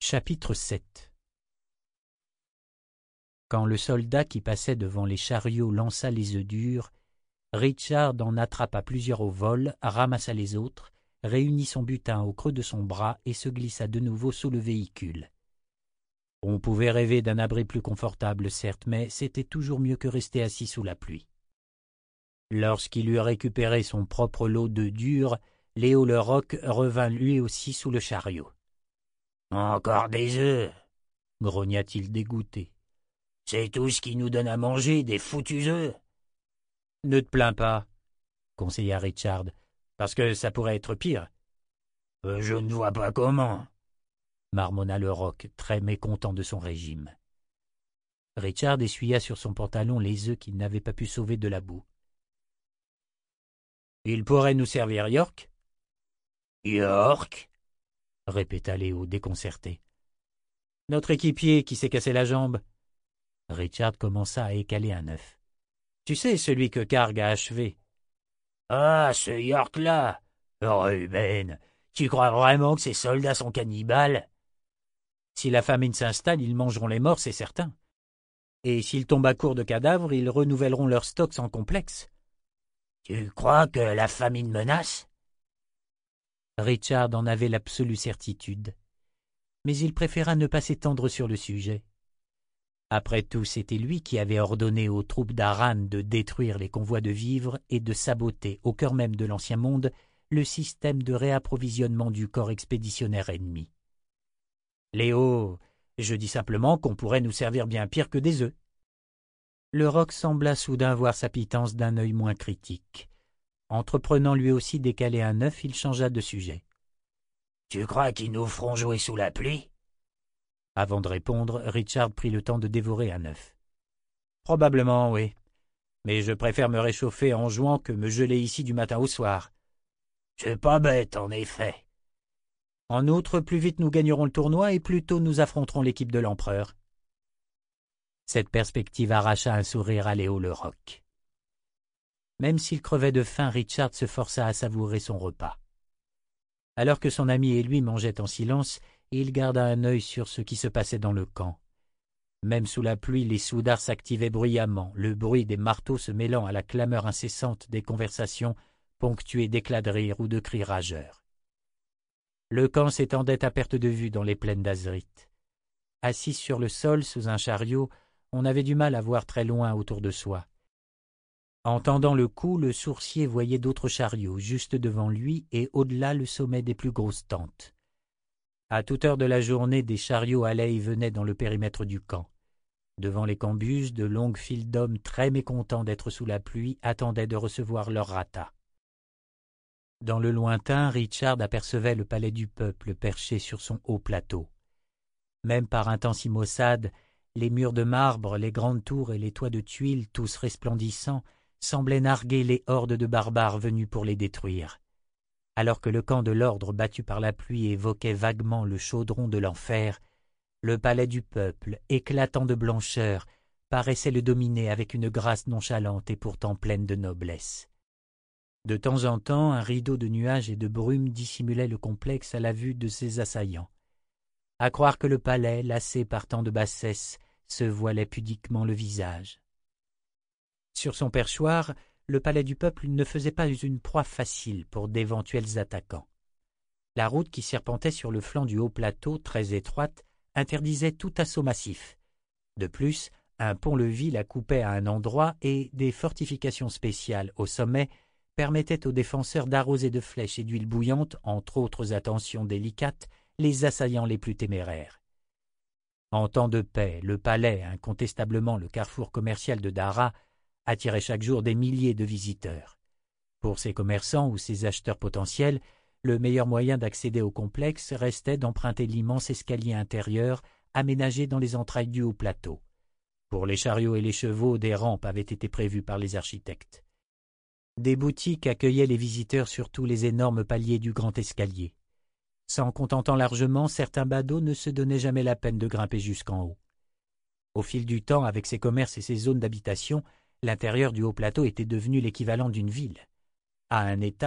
Chapitre 7. Quand le soldat qui passait devant les chariots lança les œufs durs, Richard en attrapa plusieurs au vol, ramassa les autres, réunit son butin au creux de son bras et se glissa de nouveau sous le véhicule. On pouvait rêver d'un abri plus confortable, certes, mais c'était toujours mieux que rester assis sous la pluie. Lorsqu'il eut récupéré son propre lot d'œufs durs, Léo le Roc revint lui aussi sous le chariot. « Encore des œufs !» grogna-t-il dégoûté. « C'est tout ce qui nous donne à manger, des foutus œufs !»« Ne te plains pas, » conseilla Richard, « parce que ça pourrait être pire. »« Je ne vois pas comment, » marmonna le Roc, très mécontent de son régime. Richard essuya sur son pantalon les œufs qu'il n'avait pas pu sauver de la boue. « Il pourrait nous servir York ?»« York ?» répéta Léo, déconcerté. « Notre équipier qui s'est cassé la jambe. » Richard commença à écaler un œuf. « Tu sais, celui que Karg a achevé. »« Ah, ce York-là ! Ruben, tu crois vraiment que ces soldats sont cannibales ? » Si la famine s'installe, ils mangeront les morts, c'est certain. Et s'ils tombent à court de cadavres, ils renouvelleront leur stock sans complexe. « Tu crois que la famine menace ?» Richard en avait l'absolue certitude, mais il préféra ne pas s'étendre sur le sujet. Après tout, c'était lui qui avait ordonné aux troupes d'Aran de détruire les convois de vivres et de saboter, au cœur même de l'Ancien Monde, le système de réapprovisionnement du corps expéditionnaire ennemi. « Léo, je dis simplement qu'on pourrait nous servir bien pire que des œufs. » Le Roc sembla soudain voir sa pitance d'un œil moins critique. Entreprenant lui aussi d'écaler un œuf, il changea de sujet. « Tu crois qu'ils nous feront jouer sous la pluie ?» Avant de répondre, Richard prit le temps de dévorer un œuf. « Probablement, oui. Mais je préfère me réchauffer en jouant que me geler ici du matin au soir. »« C'est pas bête, en effet. » En outre, plus vite nous gagnerons le tournoi et plus tôt nous affronterons l'équipe de l'empereur. Cette perspective arracha un sourire à Léo le Roc. Même s'il crevait de faim, Richard se força à savourer son repas. Alors que son ami et lui mangeaient en silence, il garda un œil sur ce qui se passait dans le camp. Même sous la pluie, les soudards s'activaient bruyamment, le bruit des marteaux se mêlant à la clameur incessante des conversations ponctuées d'éclats de rire ou de cris rageurs. Le camp s'étendait à perte de vue dans les plaines d'Azrith. Assis sur le sol sous un chariot, on avait du mal à voir très loin autour de soi. Entendant le coup, le sourcier voyait d'autres chariots juste devant lui et au-delà le sommet des plus grosses tentes. À toute heure de la journée, des chariots allaient et venaient dans le périmètre du camp. Devant les cambuses, de longues files d'hommes très mécontents d'être sous la pluie attendaient de recevoir leur rata. Dans le lointain, Richard apercevait le palais du peuple perché sur son haut plateau. Même par un temps si maussade, les murs de marbre, les grandes tours et les toits de tuiles, tous resplendissants, semblaient narguer les hordes de barbares venus pour les détruire. Alors que le camp de l'ordre battu par la pluie évoquait vaguement le chaudron de l'enfer, le palais du peuple, éclatant de blancheur, paraissait le dominer avec une grâce nonchalante et pourtant pleine de noblesse. De temps en temps, un rideau de nuages et de brume dissimulait le complexe à la vue de ses assaillants. À croire que le palais, lassé par tant de bassesse, se voilait pudiquement le visage. Sur son perchoir, le palais du peuple ne faisait pas une proie facile pour d'éventuels attaquants. La route qui serpentait sur le flanc du haut plateau, très étroite, interdisait tout assaut massif. De plus, un pont-levis la coupait à un endroit et des fortifications spéciales au sommet permettaient aux défenseurs d'arroser de flèches et d'huile bouillante, entre autres attentions délicates, les assaillants les plus téméraires. En temps de paix, le palais, incontestablement le carrefour commercial de Dara, attirait chaque jour des milliers de visiteurs. Pour ces commerçants ou ces acheteurs potentiels, le meilleur moyen d'accéder au complexe restait d'emprunter l'immense escalier intérieur aménagé dans les entrailles du haut plateau. Pour les chariots et les chevaux, des rampes avaient été prévues par les architectes. Des boutiques accueillaient les visiteurs sur tous les énormes paliers du grand escalier. S'en contentant largement, certains badauds ne se donnaient jamais la peine de grimper jusqu'en haut. Au fil du temps, avec ses commerces et ses zones d'habitation, l'intérieur du haut plateau était devenu l'équivalent d'une ville. À un étage,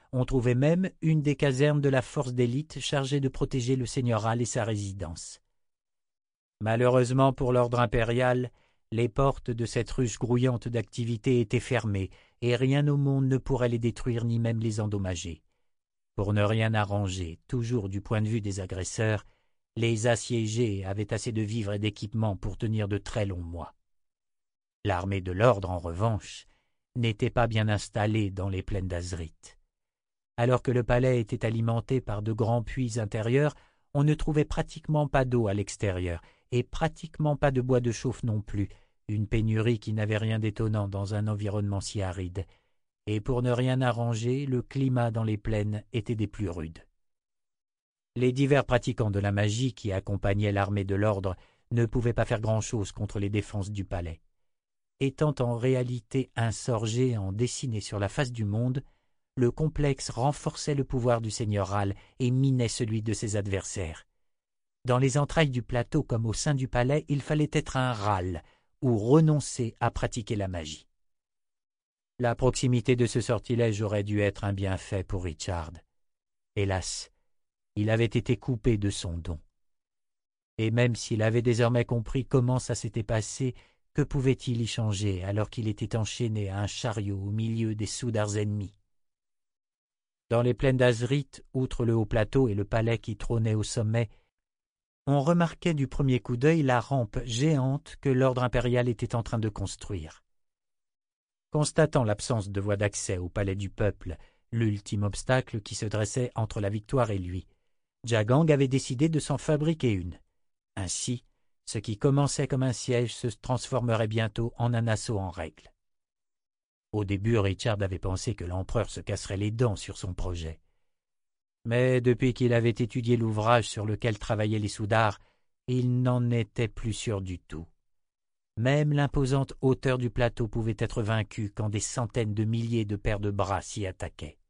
On trouvait même une des casernes de la force d'élite chargée de protéger le seigneurial et sa résidence. Malheureusement pour l'ordre impérial, les portes de cette ruche grouillante d'activité étaient fermées, et rien au monde ne pourrait les détruire ni même les endommager. Pour ne rien arranger, toujours du point de vue des agresseurs, les assiégés avaient assez de vivres et d'équipements pour tenir de très longs mois. L'armée de l'ordre, en revanche, n'était pas bien installée dans les plaines d'Azrith. Alors que le palais était alimenté par de grands puits intérieurs, on ne trouvait pratiquement pas d'eau à l'extérieur, et pratiquement pas de bois de chauffe non plus, une pénurie qui n'avait rien d'étonnant dans un environnement si aride. Et pour ne rien arranger, le climat dans les plaines était des plus rudes. Les divers pratiquants de la magie qui accompagnaient l'armée de l'ordre ne pouvaient pas faire grand-chose contre les défenses du palais. Étant en réalité un sort géant dessiné sur la face du monde, le complexe renforçait le pouvoir du seigneurial et minait celui de ses adversaires. Dans les entrailles du plateau comme au sein du palais, il fallait être un râle ou renoncer à pratiquer la magie. La proximité de ce sortilège aurait dû être un bienfait pour Richard. Hélas, il avait été coupé de son don. Et même s'il avait désormais compris comment ça s'était passé, que pouvait-il y changer alors qu'il était enchaîné à un chariot au milieu des soudards ennemis? Dans les plaines d'Azrith, outre le haut plateau et le palais qui trônait au sommet, on remarquait du premier coup d'œil la rampe géante que l'ordre impérial était en train de construire. Constatant l'absence de voie d'accès au palais du peuple, l'ultime obstacle qui se dressait entre la victoire et lui, Jagang avait décidé de s'en fabriquer une. Ainsi, ce qui commençait comme un siège se transformerait bientôt en un assaut en règle. Au début, Richard avait pensé que l'empereur se casserait les dents sur son projet. Mais depuis qu'il avait étudié l'ouvrage sur lequel travaillaient les soudards, il n'en était plus sûr du tout. Même l'imposante hauteur du plateau pouvait être vaincue quand des centaines de milliers de paires de bras s'y attaquaient.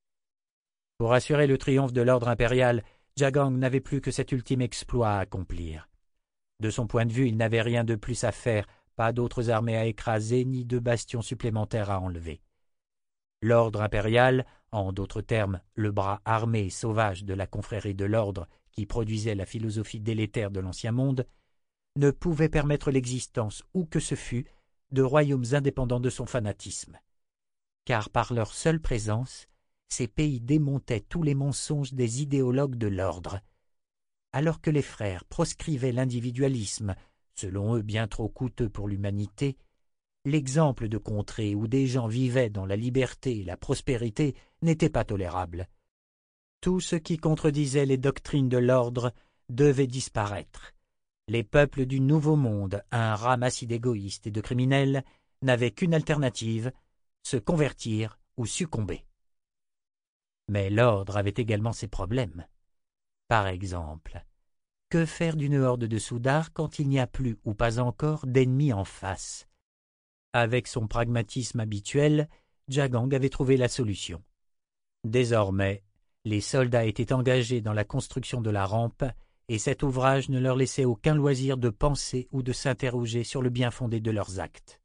Pour assurer le triomphe de l'ordre impérial, Jagang n'avait plus que cet ultime exploit à accomplir. De son point de vue, il n'avait rien de plus à faire, pas d'autres armées à écraser, ni de bastions supplémentaires à enlever. L'ordre impérial, en d'autres termes, le bras armé et sauvage de la confrérie de l'ordre qui produisait la philosophie délétère de l'ancien monde, ne pouvait permettre l'existence, où que ce fût, de royaumes indépendants de son fanatisme. Car par leur seule présence, ces pays démontaient tous les mensonges des idéologues de l'ordre. Alors que les frères proscrivaient l'individualisme, selon eux bien trop coûteux pour l'humanité, l'exemple de contrées où des gens vivaient dans la liberté et la prospérité n'était pas tolérable. Tout ce qui contredisait les doctrines de l'ordre devait disparaître. Les peuples du Nouveau Monde, un ramassis d'égoïstes et de criminels, n'avaient qu'une alternative, se convertir ou succomber. Mais l'ordre avait également ses problèmes. Par exemple, que faire d'une horde de soudards quand il n'y a plus, ou pas encore, d'ennemis en face? Avec son pragmatisme habituel, Jagang avait trouvé la solution. Désormais, les soldats étaient engagés dans la construction de la rampe, et cet ouvrage ne leur laissait aucun loisir de penser ou de s'interroger sur le bien-fondé de leurs actes.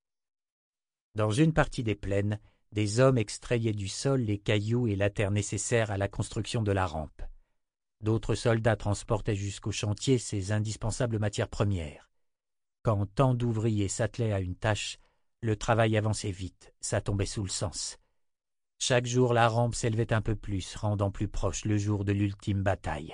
Dans une partie des plaines, des hommes extrayaient du sol les cailloux et la terre nécessaires à la construction de la rampe. D'autres soldats transportaient jusqu'au chantier ces indispensables matières premières. Quand tant d'ouvriers s'attelaient à une tâche, le travail avançait vite, ça tombait sous le sens. Chaque jour la rampe s'élevait un peu plus, rendant plus proche le jour de l'ultime bataille.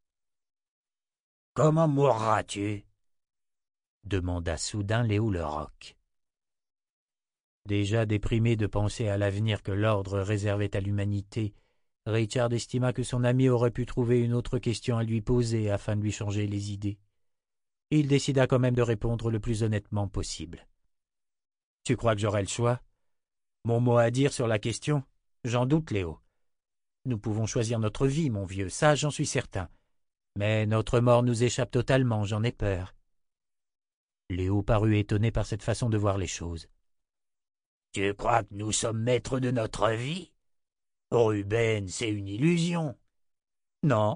« Comment mourras-tu » demanda soudain Léo le Roc. Déjà déprimé de penser à l'avenir que l'ordre réservait à l'humanité, Richard estima que son ami aurait pu trouver une autre question à lui poser afin de lui changer les idées. Il décida quand même de répondre le plus honnêtement possible. « Tu crois que j'aurai le choix ? Mon mot à dire sur la question ? J'en doute, Léo. Nous pouvons choisir notre vie, mon vieux, ça j'en suis certain. Mais notre mort nous échappe totalement, j'en ai peur. » Léo parut étonné par cette façon de voir les choses. « Tu crois que nous sommes maîtres de notre vie ? Ruben, c'est une illusion. »« Non, »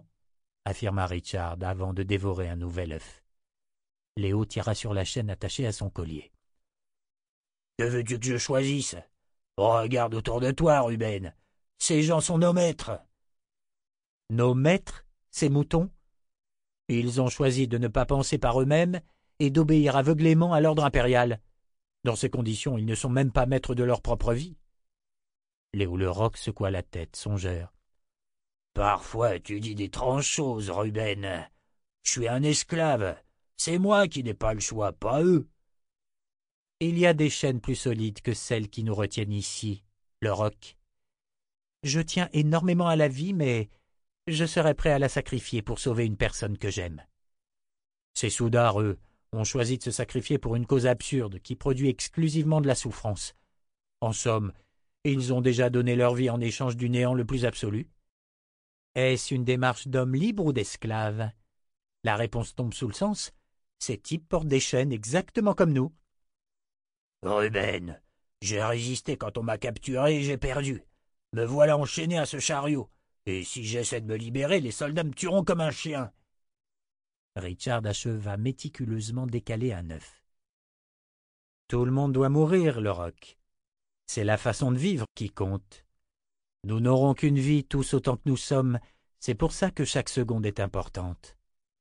affirma Richard avant de dévorer un nouvel œuf. Léo tira sur la chaîne attachée à son collier. « Que veux-tu que je choisisse ? Regarde autour de toi, Ruben. Ces gens sont nos maîtres. Nos maîtres, ces moutons? Ils ont choisi de ne pas penser par eux-mêmes et d'obéir aveuglément à l'ordre impérial. Dans ces conditions, ils ne sont même pas maîtres de leur propre vie. Léo le Roc secoua la tête, songeur. Parfois tu dis d'étranges choses, Ruben. Je suis un esclave. C'est moi qui n'ai pas le choix, pas eux. Il y a des chaînes plus solides que celles qui nous retiennent ici, le Roc. Je tiens énormément à la vie, mais je serais prêt à la sacrifier pour sauver une personne que j'aime. Ces soudards, eux, ont choisi de se sacrifier pour une cause absurde qui produit exclusivement de la souffrance. En somme, ils ont déjà donné leur vie en échange du néant le plus absolu. Est-ce une démarche d'homme libre ou d'esclave? La réponse tombe sous le sens. Ces types portent des chaînes exactement comme nous. Ruben, j'ai résisté quand on m'a capturé et j'ai perdu. Me voilà enchaîné à ce chariot. Et si j'essaie de me libérer, les soldats me tueront comme un chien. Richard acheva méticuleusement d'écaler un œuf. Tout le monde doit mourir, le Roc. C'est la façon de vivre qui compte. Nous n'aurons qu'une vie tous autant que nous sommes, c'est pour ça que chaque seconde est importante.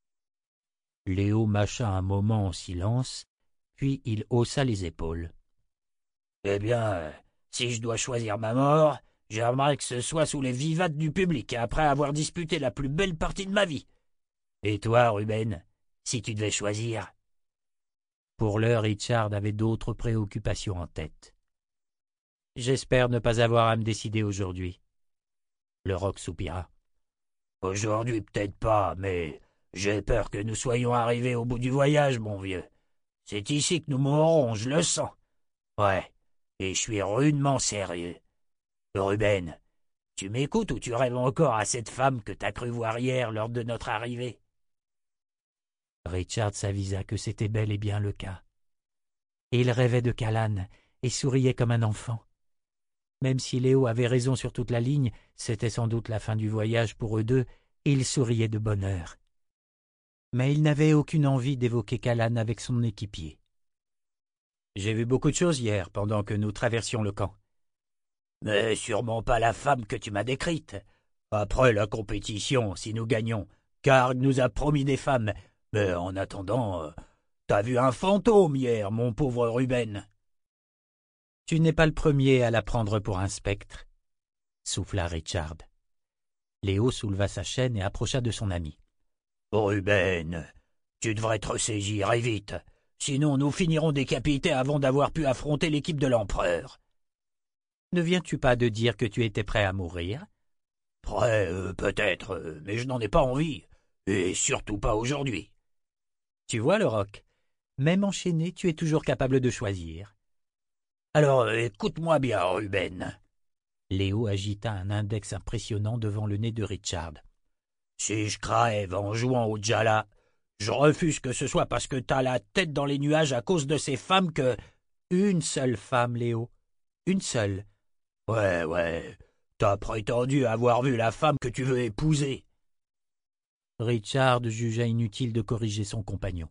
Léo mâcha un moment en silence, puis il haussa les épaules. Eh bien, si je dois choisir ma mort, j'aimerais que ce soit sous les vivates du public, après avoir disputé la plus belle partie de ma vie. Et toi, Ruben, si tu devais choisir? Pour l'heure, Richard avait d'autres préoccupations en tête. J'espère ne pas avoir à me décider aujourd'hui. Le Roc soupira. Aujourd'hui, peut-être pas, mais j'ai peur que nous soyons arrivés au bout du voyage, mon vieux. C'est ici que nous mourrons, je le sens. Ouais, et je suis rudement sérieux. Ruben, tu m'écoutes ou tu rêves encore à cette femme que t'as cru voir hier lors de notre arrivée? Richard s'avisa que c'était bel et bien le cas. Il rêvait de Callan et souriait comme un enfant. Même si Léo avait raison sur toute la ligne, c'était sans doute la fin du voyage pour eux deux, et il souriait de bonheur. Mais il n'avait aucune envie d'évoquer Callan avec son équipier. « J'ai vu beaucoup de choses hier, pendant que nous traversions le camp. »« Mais sûrement pas la femme que tu m'as décrite. Après la compétition, si nous gagnons, Karg nous a promis des femmes. Mais en attendant, t'as vu un fantôme hier, mon pauvre Ruben. » « Tu n'es pas le premier à la prendre pour un spectre, » souffla Richard. Léo souleva sa chaîne et approcha de son ami. « Ruben, tu devrais te ressaisir, et vite. Sinon nous finirons décapités avant d'avoir pu affronter l'équipe de l'empereur. » « Ne viens-tu pas de dire que tu étais prêt à mourir? »« Prêt, peut-être, mais je n'en ai pas envie, et surtout pas aujourd'hui. » « Tu vois, le Roc, même enchaîné, tu es toujours capable de choisir. »« Alors, écoute-moi bien, Ruben. » Léo agita un index impressionnant devant le nez de Richard. « Si je crève en jouant au Djala, je refuse que ce soit parce que t'as la tête dans les nuages à cause de ces femmes que... » « Une seule femme, Léo, une seule. »« Ouais, t'as prétendu avoir vu la femme que tu veux épouser. » Richard jugea inutile de corriger son compagnon.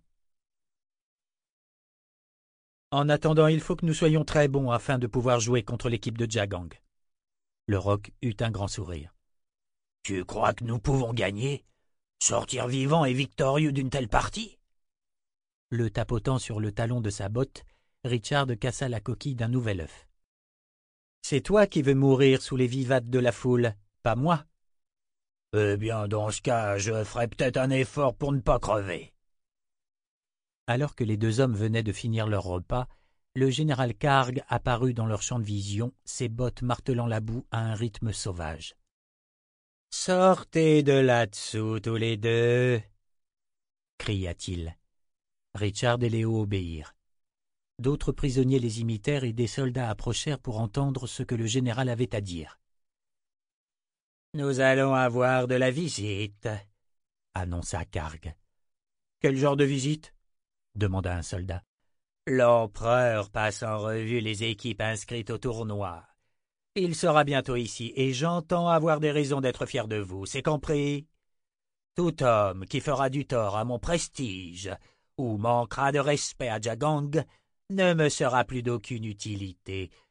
« En attendant, il faut que nous soyons très bons afin de pouvoir jouer contre l'équipe de Jagang. » Le Roc eut un grand sourire. « Tu crois que nous pouvons gagner? Sortir vivants et victorieux d'une telle partie? » Le tapotant sur le talon de sa botte, Richard cassa la coquille d'un nouvel œuf. « C'est toi qui veux mourir sous les vivates de la foule, pas moi. »« Eh bien, dans ce cas, je ferai peut-être un effort pour ne pas crever. » Alors que les deux hommes venaient de finir leur repas, le général Karg apparut dans leur champ de vision, ses bottes martelant la boue à un rythme sauvage. « Sortez de là-dessous tous les deux !» cria-t-il. Richard et Léo obéirent. D'autres prisonniers les imitèrent et des soldats approchèrent pour entendre ce que le général avait à dire. « Nous allons avoir de la visite, » annonça Karg. « Quel genre de visite ?» demanda un soldat. « L'empereur passe en revue les équipes inscrites au tournoi. Il sera bientôt ici et j'entends avoir des raisons d'être fier de vous, c'est compris? Tout homme qui fera du tort à mon prestige ou manquera de respect à Jagang ne me sera plus d'aucune utilité,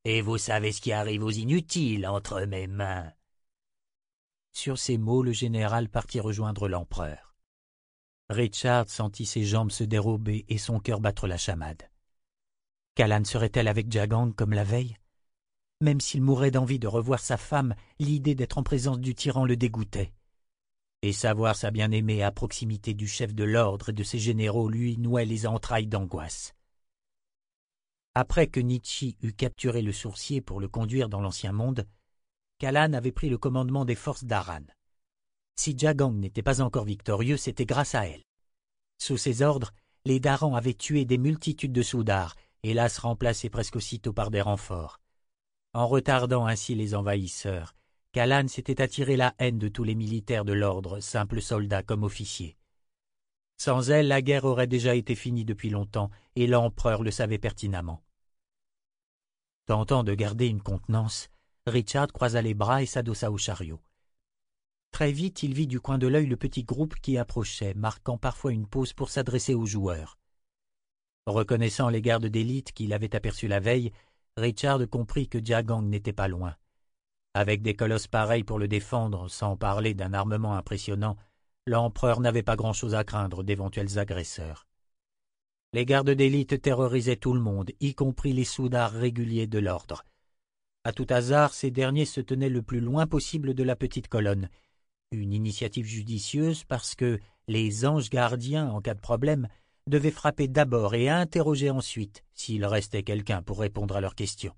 Et vous savez ce qui arrive aux inutiles entre mes mains. » Sur ces mots, le général partit rejoindre l'empereur. Richard sentit ses jambes se dérober et son cœur battre la chamade. Callan serait-elle avec Jagang comme la veille? Même s'il mourait d'envie de revoir sa femme, l'idée d'être en présence du tyran le dégoûtait. Et savoir sa bien-aimée à proximité du chef de l'ordre et de ses généraux lui nouait les entrailles d'angoisse. Après que Nietzsche eut capturé le sourcier pour le conduire dans l'ancien monde, Callan avait pris le commandement des forces d'Aran. Si Jagang n'était pas encore victorieux, c'était grâce à elle. Sous ses ordres, les Darans avaient tué des multitudes de Soudars, hélas remplacés presque aussitôt par des renforts. En retardant ainsi les envahisseurs, Callan s'était attiré la haine de tous les militaires de l'ordre, simples soldats comme officiers. Sans elle, la guerre aurait déjà été finie depuis longtemps, et l'empereur le savait pertinemment. Tentant de garder une contenance, Richard croisa les bras et s'adossa au chariot. Très vite, il vit du coin de l'œil le petit groupe qui approchait, marquant parfois une pause pour s'adresser aux joueurs. Reconnaissant les gardes d'élite qu'il avait aperçus la veille, Richard comprit que Jagang n'était pas loin. Avec des colosses pareils pour le défendre, sans parler d'un armement impressionnant, l'empereur n'avait pas grand-chose à craindre d'éventuels agresseurs. Les gardes d'élite terrorisaient tout le monde, y compris les Soudars réguliers de l'ordre. À tout hasard, ces derniers se tenaient le plus loin possible de la petite colonne. Une initiative judicieuse parce que les anges gardiens, en cas de problème, devaient frapper d'abord et interroger ensuite, s'il restait quelqu'un pour répondre à leurs questions.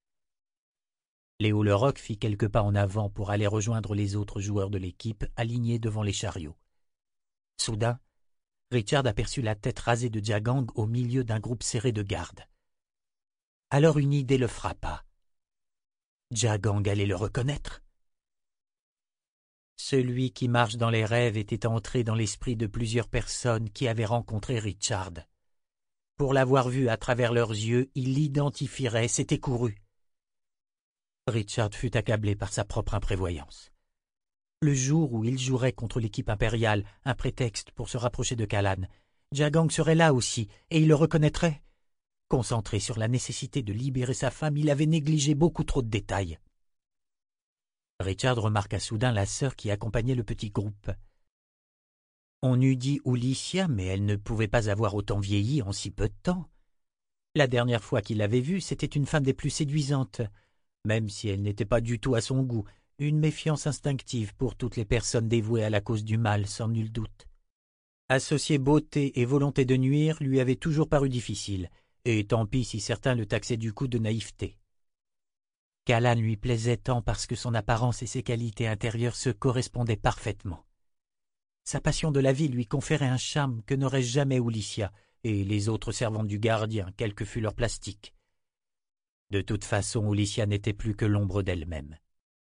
Léo Leroc fit quelques pas en avant pour aller rejoindre les autres joueurs de l'équipe alignés devant les chariots. Soudain, Richard aperçut la tête rasée de Jagang au milieu d'un groupe serré de gardes. Alors une idée le frappa. Jagang allait le reconnaître. Celui qui marche dans les rêves était entré dans l'esprit de plusieurs personnes qui avaient rencontré Richard. Pour l'avoir vu à travers leurs yeux, il l'identifierait, c'était couru. Richard fut accablé par sa propre imprévoyance. Le jour où il jouerait contre l'équipe impériale, un prétexte pour se rapprocher de Callan, Jagang serait là aussi, et il le reconnaîtrait. Concentré sur la nécessité de libérer sa femme, il avait négligé beaucoup trop de détails. Richard remarqua soudain la sœur qui accompagnait le petit groupe. On eût dit Ulycia, mais elle ne pouvait pas avoir autant vieilli en si peu de temps. La dernière fois qu'il l'avait vue, c'était une femme des plus séduisantes, même si elle n'était pas du tout à son goût, une méfiance instinctive pour toutes les personnes dévouées à la cause du mal, sans nul doute. Associer beauté et volonté de nuire lui avait toujours paru difficile, et tant pis si certains le taxaient du coup de naïveté. Callan lui plaisait tant parce que son apparence et ses qualités intérieures se correspondaient parfaitement. Sa passion de la vie lui conférait un charme que n'aurait jamais Ulycia et les autres servantes du gardien, quel que fût leur plastique. De toute façon, Ulycia n'était plus que l'ombre d'elle-même.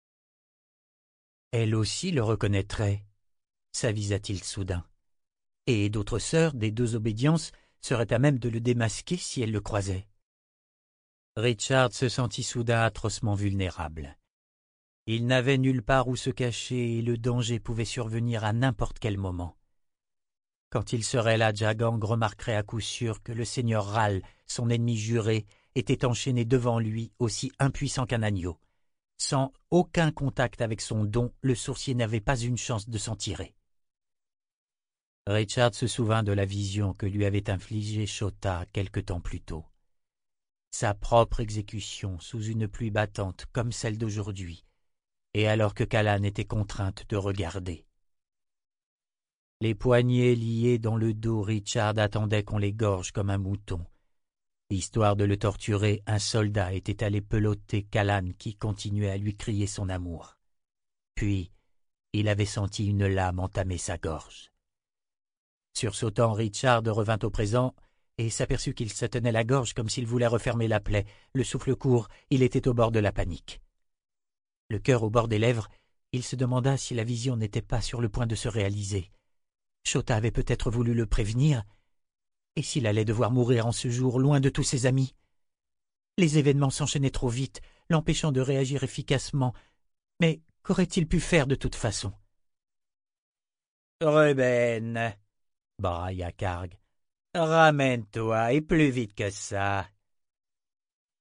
Elle aussi le reconnaîtrait, s'avisa-t-il soudain. Et d'autres sœurs des deux obédiences seraient à même de le démasquer si elles le croisaient. Richard se sentit soudain atrocement vulnérable. Il n'avait nulle part où se cacher et le danger pouvait survenir à n'importe quel moment. Quand il serait là, Jagang remarquerait à coup sûr que le seigneur Ral, son ennemi juré, était enchaîné devant lui, aussi impuissant qu'un agneau. Sans aucun contact avec son don, le sourcier n'avait pas une chance de s'en tirer. Richard se souvint de la vision que lui avait infligée Chota quelque temps plus tôt. Sa propre exécution sous une pluie battante comme celle d'aujourd'hui, et alors que Callan était contrainte de regarder. Les poignets liés dans le dos, Richard attendait qu'on l'égorge comme un mouton. Histoire de le torturer, un soldat était allé peloter Callan qui continuait à lui crier son amour. Puis, il avait senti une lame entamer sa gorge. Sursautant, Richard revint au présent et s'aperçut qu'il se tenait la gorge comme s'il voulait refermer la plaie. Le souffle court, il était au bord de la panique. Le cœur au bord des lèvres, il se demanda si la vision n'était pas sur le point de se réaliser. Chota avait peut-être voulu le prévenir, et s'il allait devoir mourir en ce jour, loin de tous ses amis? Les événements s'enchaînaient trop vite, l'empêchant de réagir efficacement. Mais qu'aurait-il pu faire de toute façon? « Ruben !» brailla Karg. « Ramène-toi, et plus vite que ça. »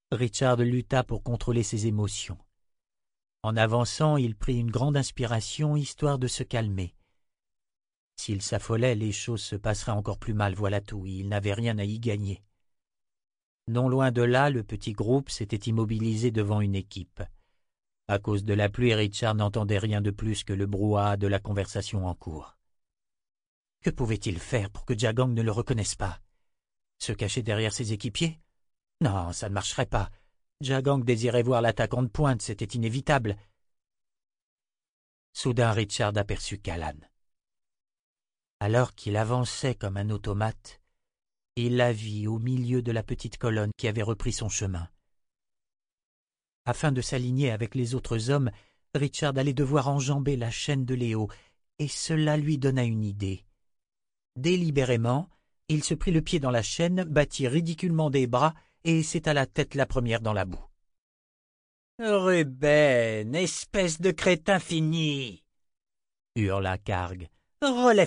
Richard lutta pour contrôler ses émotions. En avançant, il prit une grande inspiration, histoire de se calmer. S'il s'affolait, les choses se passeraient encore plus mal, voilà tout, il n'avait rien à y gagner. Non loin de là, le petit groupe s'était immobilisé devant une équipe. À cause de la pluie, Richard n'entendait rien de plus que le brouhaha de la conversation en cours. Que pouvait-il faire pour que Jagang ne le reconnaisse pas? Se cacher derrière ses équipiers? Non, ça ne marcherait pas. Jagang désirait voir l'attaquant de pointe, c'était inévitable. Soudain, Richard aperçut Callan. Alors qu'il avançait comme un automate, il la vit au milieu de la petite colonne qui avait repris son chemin. Afin de s'aligner avec les autres hommes, Richard allait devoir enjamber la chaîne de Léo, et cela lui donna une idée. Délibérément, il se prit le pied dans la chaîne, battit ridiculement des bras et s'étala tête la première dans la boue. « Ruben, espèce de crétin fini !» hurla Karg. « Relève-toi !»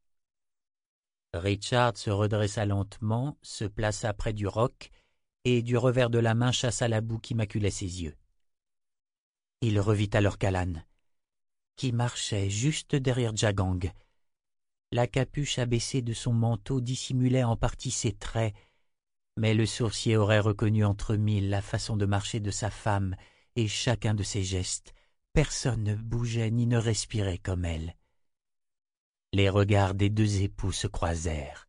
Richard se redressa lentement, se plaça près du roc et du revers de la main chassa la boue qui maculait ses yeux. Il revit alors Callan, qui marchait juste derrière Jagang. La capuche abaissée de son manteau dissimulait en partie ses traits, mais le sourcier aurait reconnu entre mille la façon de marcher de sa femme et chacun de ses gestes. Personne ne bougeait ni ne respirait comme elle. Les regards des deux époux se croisèrent.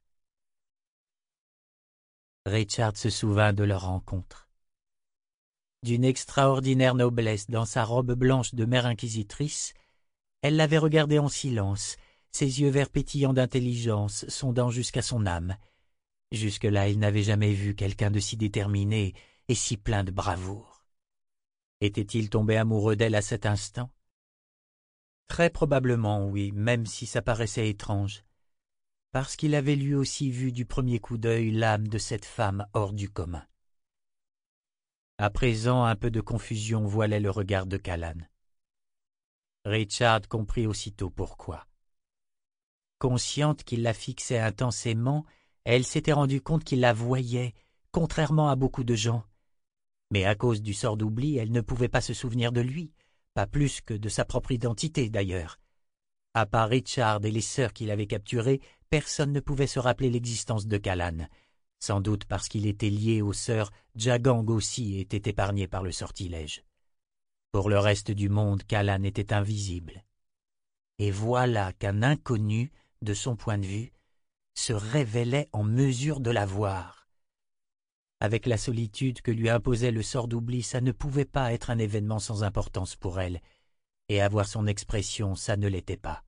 Richard se souvint de leur rencontre. D'une extraordinaire noblesse dans sa robe blanche de mère inquisitrice, elle l'avait regardé en silence, ses yeux verts pétillants d'intelligence, sondant jusqu'à son âme. Jusque-là, il n'avait jamais vu quelqu'un de si déterminé et si plein de bravoure. Était-il tombé amoureux d'elle à cet instant? Très probablement, oui, même si ça paraissait étrange, parce qu'il avait lui aussi vu du premier coup d'œil l'âme de cette femme hors du commun. À présent, un peu de confusion voilait le regard de Callan. Richard comprit aussitôt pourquoi. Consciente qu'il la fixait intensément, elle s'était rendue compte qu'il la voyait, contrairement à beaucoup de gens. Mais à cause du sort d'oubli, elle ne pouvait pas se souvenir de lui, pas plus que de sa propre identité d'ailleurs. À part Richard et les sœurs qu'il avait capturées, personne ne pouvait se rappeler l'existence de Callan. Sans doute parce qu'il était lié aux sœurs, Jagang aussi était épargné par le sortilège. Pour le reste du monde, Callan était invisible. Et voilà qu'un inconnu, de son point de vue, se révélait en mesure de la voir. Avec la solitude que lui imposait le sort d'oubli, ça ne pouvait pas être un événement sans importance pour elle, et avoir son expression, ça ne l'était pas.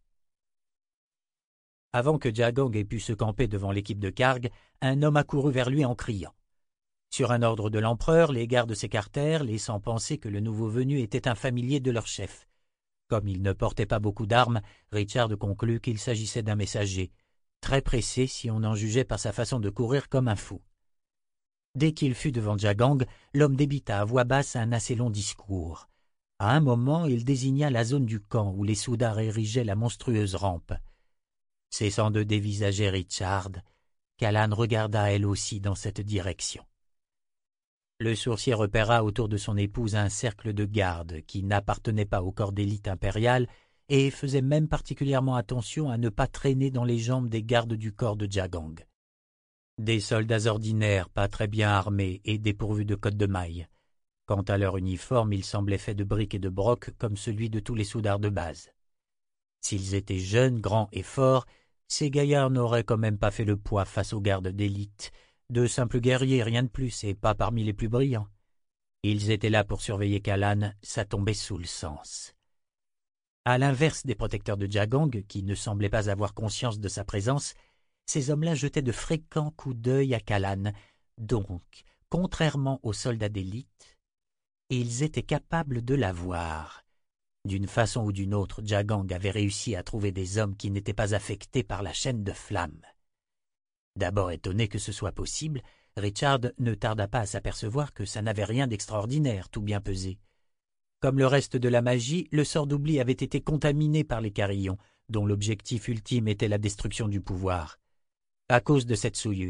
Avant que Jagang ait pu se camper devant l'équipe de Karg, un homme accourut vers lui en criant. Sur un ordre de l'empereur, les gardes s'écartèrent, laissant penser que le nouveau venu était un familier de leur chef. Comme il ne portait pas beaucoup d'armes, Richard conclut qu'il s'agissait d'un messager, très pressé si on en jugeait par sa façon de courir comme un fou. Dès qu'il fut devant Jagang, l'homme débita à voix basse un assez long discours. À un moment, il désigna la zone du camp où les soudards érigeaient la monstrueuse rampe. Cessant de dévisager Richard, Callan regarda elle aussi dans cette direction. Le sourcier repéra autour de son épouse un cercle de gardes qui n'appartenait pas au corps d'élite impérial et faisait même particulièrement attention à ne pas traîner dans les jambes des gardes du corps de Jagang. Des soldats ordinaires, pas très bien armés et dépourvus de cotte de mailles. Quant à leur uniforme, il semblait fait de briques et de brocs comme celui de tous les soudards de base. S'ils étaient jeunes, grands et forts, ces gaillards n'auraient quand même pas fait le poids face aux gardes d'élite, de simples guerriers, rien de plus, et pas parmi les plus brillants. Ils étaient là pour surveiller Callan, ça tombait sous le sens. À l'inverse des protecteurs de Jagang, qui ne semblaient pas avoir conscience de sa présence, ces hommes-là jetaient de fréquents coups d'œil à Callan, donc, contrairement aux soldats d'élite, ils étaient capables de la voir. D'une façon ou d'une autre, Jagang avait réussi à trouver des hommes qui n'étaient pas affectés par la chaîne de flammes. D'abord étonné que ce soit possible, Richard ne tarda pas à s'apercevoir que ça n'avait rien d'extraordinaire, tout bien pesé. Comme le reste de la magie, le sort d'oubli avait été contaminé par les carillons, dont l'objectif ultime était la destruction du pouvoir. À cause de cette souillure,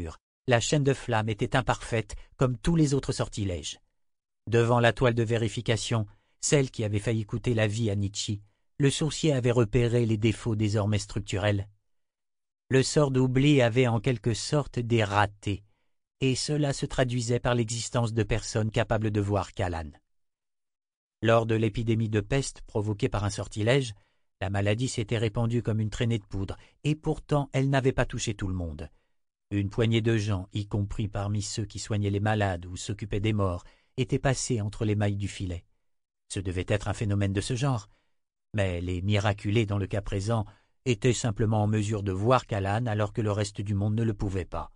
La chaîne de flammes était imparfaite, comme tous les autres sortilèges. Devant la toile de vérification, celle qui avait failli coûter la vie à Nietzsche, le sourcier avait repéré les défauts désormais structurels. Le sort d'oubli avait en quelque sorte des ratés, et cela se traduisait par l'existence de personnes capables de voir Callan. Lors de l'épidémie de peste provoquée par un sortilège, la maladie s'était répandue comme une traînée de poudre, et pourtant elle n'avait pas touché tout le monde. Une poignée de gens, y compris parmi ceux qui soignaient les malades ou s'occupaient des morts, étaient passés entre les mailles du filet. Ce devait être un phénomène de ce genre, mais les miraculés dans le cas présent étaient simplement en mesure de voir Callan alors que le reste du monde ne le pouvait pas.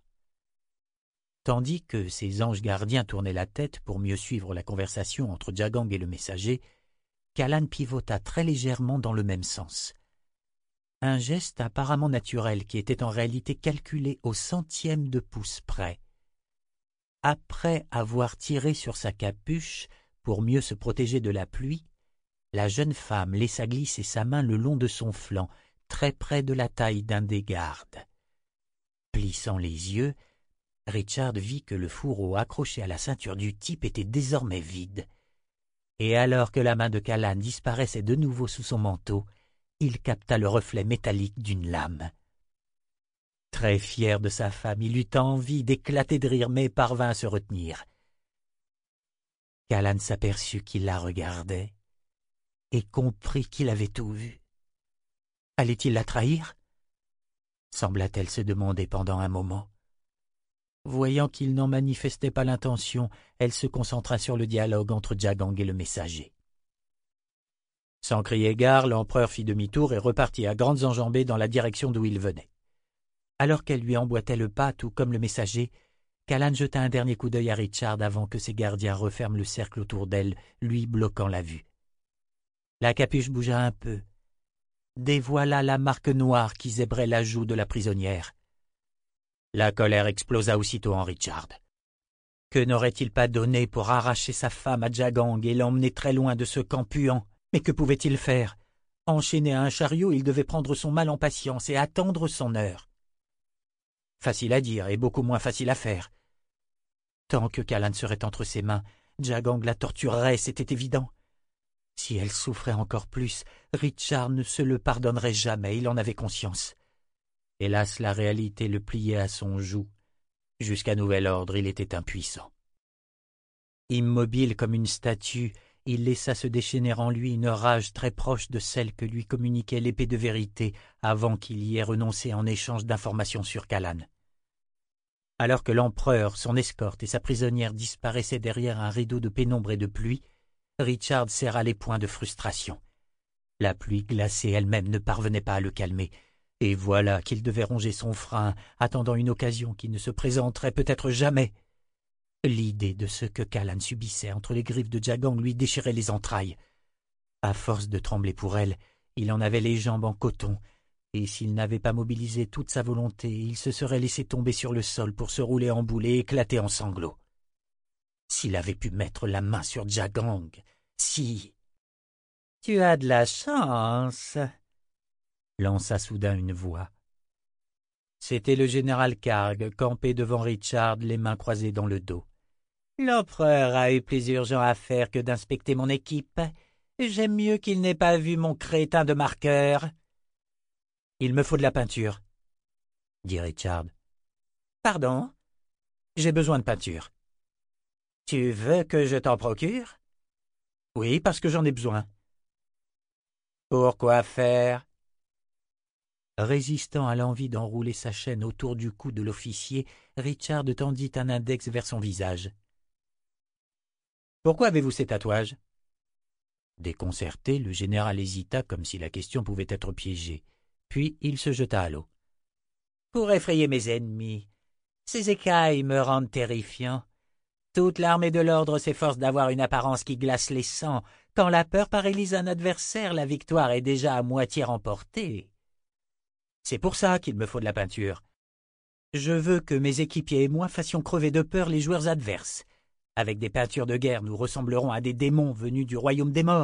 Tandis que ses anges gardiens tournaient la tête pour mieux suivre la conversation entre Jagang et le messager, Callan pivota très légèrement dans le même sens. Un geste apparemment naturel qui était en réalité calculé au centième de pouce près. Après avoir tiré sur sa capuche pour mieux se protéger de la pluie, la jeune femme laissa glisser sa main le long de son flanc, très près de la taille d'un des gardes. Plissant les yeux, Richard vit que le fourreau accroché à la ceinture du type était désormais vide. Et alors que la main de Callan disparaissait de nouveau sous son manteau, il capta le reflet métallique d'une lame. Très fier de sa femme, il eut envie d'éclater de rire, mais parvint à se retenir. Callan s'aperçut qu'il la regardait et comprit qu'il avait tout vu. Allait-il la trahir? Sembla-t-elle se demander pendant un moment. Voyant qu'il n'en manifestait pas l'intention, elle se concentra sur le dialogue entre Jagang et le messager. Sans crier gare, l'empereur fit demi-tour et repartit à grandes enjambées dans la direction d'où il venait. Alors qu'elle lui emboîtait le pas, tout comme le messager, Callan jeta un dernier coup d'œil à Richard avant que ses gardiens referment le cercle autour d'elle, lui bloquant la vue. La capuche bougea un peu, dévoila la marque noire qui zébrait la joue de la prisonnière. La colère explosa aussitôt en Richard. Que n'aurait-il pas donné pour arracher sa femme à Jagang et l'emmener très loin de ce camp puant? Mais que pouvait-il faire? Enchaîné à un chariot, il devait prendre son mal en patience et attendre son heure. Facile à dire et beaucoup moins facile à faire. Tant que Callan serait entre ses mains, Jagang la torturerait, c'était évident. Si elle souffrait encore plus, Richard ne se le pardonnerait jamais, il en avait conscience. Hélas, la réalité le pliait à son joug. Jusqu'à nouvel ordre, il était impuissant. Immobile comme une statue, il laissa se déchaîner en lui une rage très proche de celle que lui communiquait l'épée de vérité avant qu'il y ait renoncé en échange d'informations sur Callan. Alors que l'empereur, son escorte et sa prisonnière disparaissaient derrière un rideau de pénombre et de pluie, Richard serra les poings de frustration. La pluie glacée elle-même ne parvenait pas à le calmer, et voilà qu'il devait ronger son frein, attendant une occasion qui ne se présenterait peut-être jamais. L'idée de ce que Callan subissait entre les griffes de Jagang lui déchirait les entrailles. À force de trembler pour elle, il en avait les jambes en coton, et s'il n'avait pas mobilisé toute sa volonté, il se serait laissé tomber sur le sol pour se rouler en boule et éclater en sanglots. S'il avait pu mettre la main sur Jagang, si... « Tu as de la chance !» lança soudain une voix. C'était le général Karg, campé devant Richard, les mains croisées dans le dos. « L'empereur a eu plus urgent à faire que d'inspecter mon équipe. J'aime mieux qu'il n'ait pas vu mon crétin de marqueur. »« Il me faut de la peinture, » dit Richard. « Pardon ? J'ai besoin de peinture. »« Tu veux que je t'en procure ? » ?»« Oui, parce que j'en ai besoin. »« Pourquoi faire ?» Résistant à l'envie d'enrouler sa chaîne autour du cou de l'officier, Richard tendit un index vers son visage. « Pourquoi avez-vous ces tatouages ?» Déconcerté, le général hésita comme si la question pouvait être piégée. Puis il se jeta à l'eau. « Pour effrayer mes ennemis. Ces écailles me rendent terrifiant. Toute l'armée de l'ordre s'efforce d'avoir une apparence qui glace les sangs. Quand la peur paralyse un adversaire, la victoire est déjà à moitié remportée. C'est pour ça qu'il me faut de la peinture. Je veux que mes équipiers et moi fassions crever de peur les joueurs adverses. Avec des peintures de guerre, nous ressemblerons à des démons venus du royaume des morts. »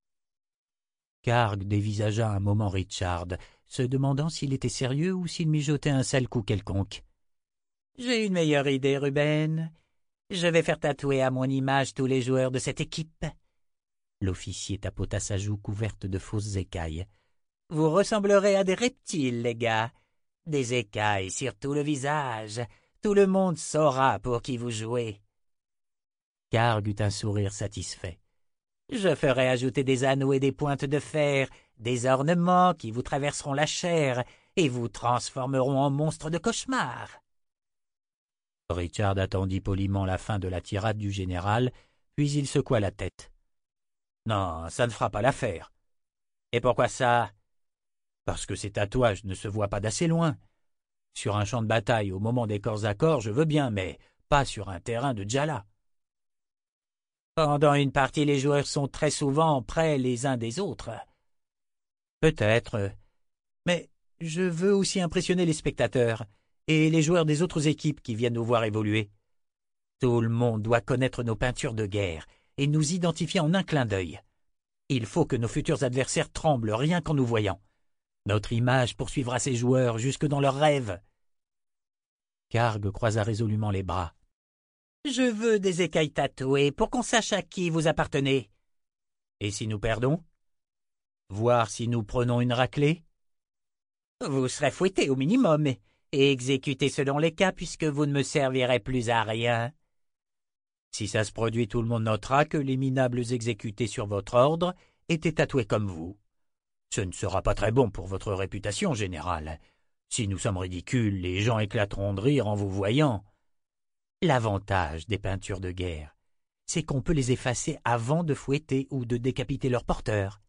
Karg dévisagea un moment Richard, se demandant s'il était sérieux ou s'il mijotait un sale coup quelconque. J'ai une meilleure idée, Ruben. Je vais faire tatouer à mon image tous les joueurs de cette équipe. L'officier tapota sa joue couverte de fausses écailles. Vous ressemblerez à des reptiles, les gars. Des écailles sur tout le visage. Tout le monde saura pour qui vous jouez. Karg eut un sourire satisfait. Je ferai ajouter des anneaux et des pointes de fer, des ornements qui vous traverseront la chair et vous transformeront en monstres de cauchemar. Richard attendit poliment la fin de la tirade du général, puis il secoua la tête. Non, ça ne fera pas l'affaire. Et pourquoi ça? Parce que ces tatouages ne se voient pas d'assez loin. Sur un champ de bataille, au moment des corps à corps, je veux bien, mais pas sur un terrain de Djala. Pendant une partie, les joueurs sont très souvent près les uns des autres. Peut-être, mais je veux aussi impressionner les spectateurs et les joueurs des autres équipes qui viennent nous voir évoluer. Tout le monde doit connaître nos peintures de guerre et nous identifier en un clin d'œil. Il faut que nos futurs adversaires tremblent rien qu'en nous voyant. Notre image poursuivra ces joueurs jusque dans leurs rêves. Karg croisa résolument les bras. Je veux des écailles tatouées pour qu'on sache à qui vous appartenez. Et si nous perdons? Voir si nous prenons une raclée? Vous serez fouetté au minimum et exécuté selon les cas puisque vous ne me servirez plus à rien. Si ça se produit, tout le monde notera que les minables exécutés sur votre ordre étaient tatoués comme vous. Ce ne sera pas très bon pour votre réputation, général. Si nous sommes ridicules, les gens éclateront de rire en vous voyant. L'avantage des peintures de guerre, c'est qu'on peut les effacer avant de fouetter ou de décapiter leur porteur.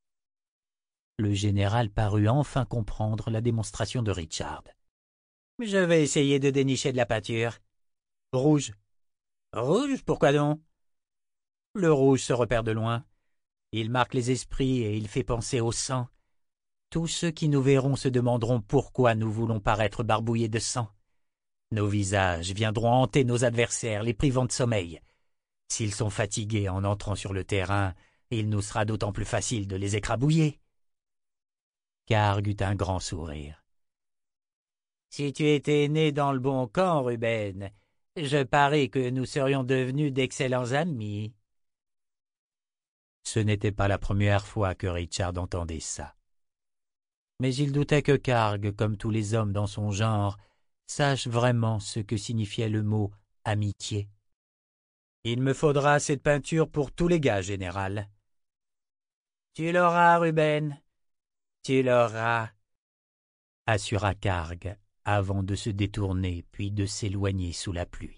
Le général parut enfin comprendre la démonstration de Richard. Je vais essayer de dénicher de la peinture. Rouge. Rouge, pourquoi donc? Le rouge se repère de loin. Il marque les esprits et il fait penser au sang. Tous ceux qui nous verront se demanderont pourquoi nous voulons paraître barbouillés de sang. Nos visages viendront hanter nos adversaires, les privant de sommeil. S'ils sont fatigués en entrant sur le terrain, il nous sera d'autant plus facile de les écrabouiller. Karg eut un grand sourire. Si tu étais né dans le bon camp, Ruben, je parie que nous serions devenus d'excellents amis. Ce n'était pas la première fois que Richard entendait ça. Mais il doutait que Karg, comme tous les hommes dans son genre, sache vraiment ce que signifiait le mot « amitié ». « Il me faudra cette peinture pour tous les gars, général. »« Tu l'auras, Ruben, tu l'auras, » assura Karg, avant de se détourner puis de s'éloigner sous la pluie.